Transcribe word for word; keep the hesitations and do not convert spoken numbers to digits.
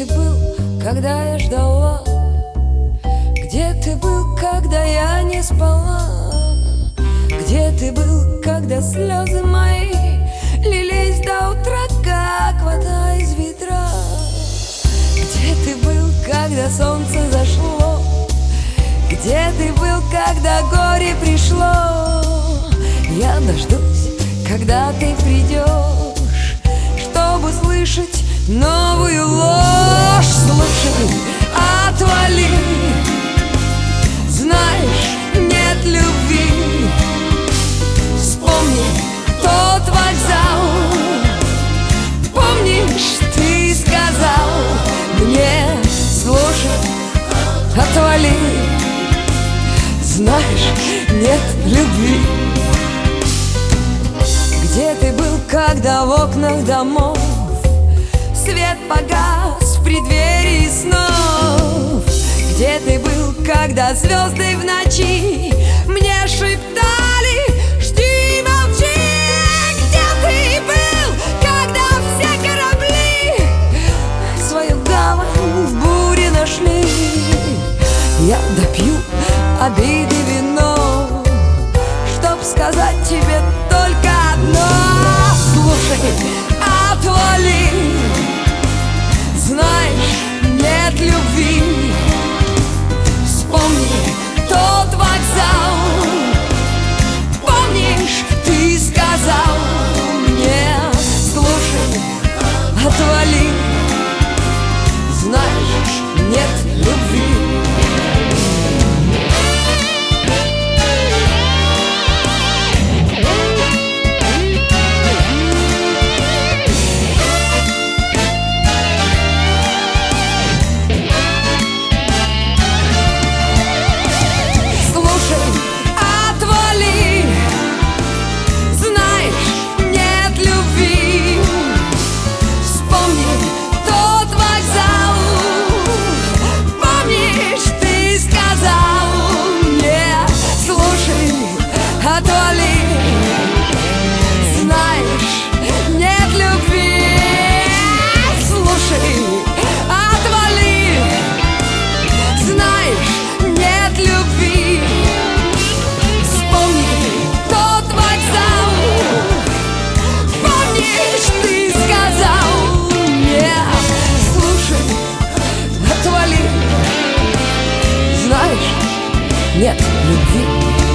был, когда я ждала? Где ты был, когда я не спала? Где ты был, когда слезы мои лились до утра, как вода из ведра? Где ты был, когда солнце зашло? Где ты был, когда горе пришло? Я дождусь, когда ты придешь, чтобы слышать новую ложь. Слушай, отвали, знаешь, нет любви. Вспомни тот вокзал, помнишь, ты сказал мне: слушай, отвали, знаешь, нет любви. Где ты был, когда в окнах домов свет погас в преддверии снов? Где ты был, когда звезды в ночи мне шептали: жди, молчи? Где ты был, когда все корабли свою гавань в буре нашли? Я допью обиды вино, чтоб сказать тебе только одно: слушай, отвали, знаешь, нет любви. Вспомни тот вокзал, помнишь, ты сказал мне: слушай, отвали, знаешь, нет любви. Отвали, знаешь, нет любви. Слушай, отвали, знаешь, нет любви. Вспомни тот вокзал, помнишь, ты сказал мне: слушай, отвали, знаешь, нет любви.